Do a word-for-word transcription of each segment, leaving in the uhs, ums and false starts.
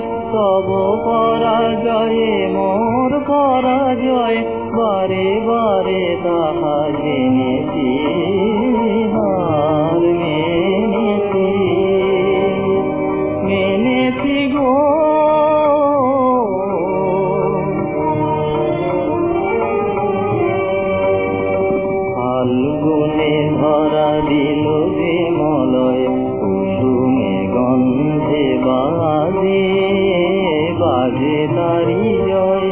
তব পরাজয়ে মোর পরাজয় বারে বারে তাহা জেনেছি, হার মেনেছি মেনেছি গো। ফাল্গুনে ধরা দিল যে মলয়, কুসুমে গন্ধে বাজে বাজে তারি জয়।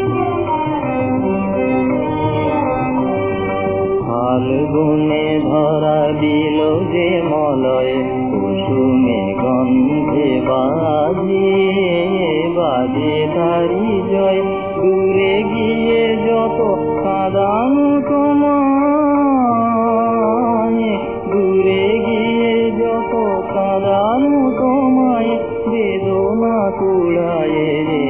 ফাল্গুনে ধরা দিল যে মলয়, কুসুমে গন্ধে বাজে বাজে তারি জয়। দূরে গিয়ে যত কাঁদানো তোমায়, দূরে গিয়ে যত কাঁদানো তোমায়, বেদনা কুড়ায়ে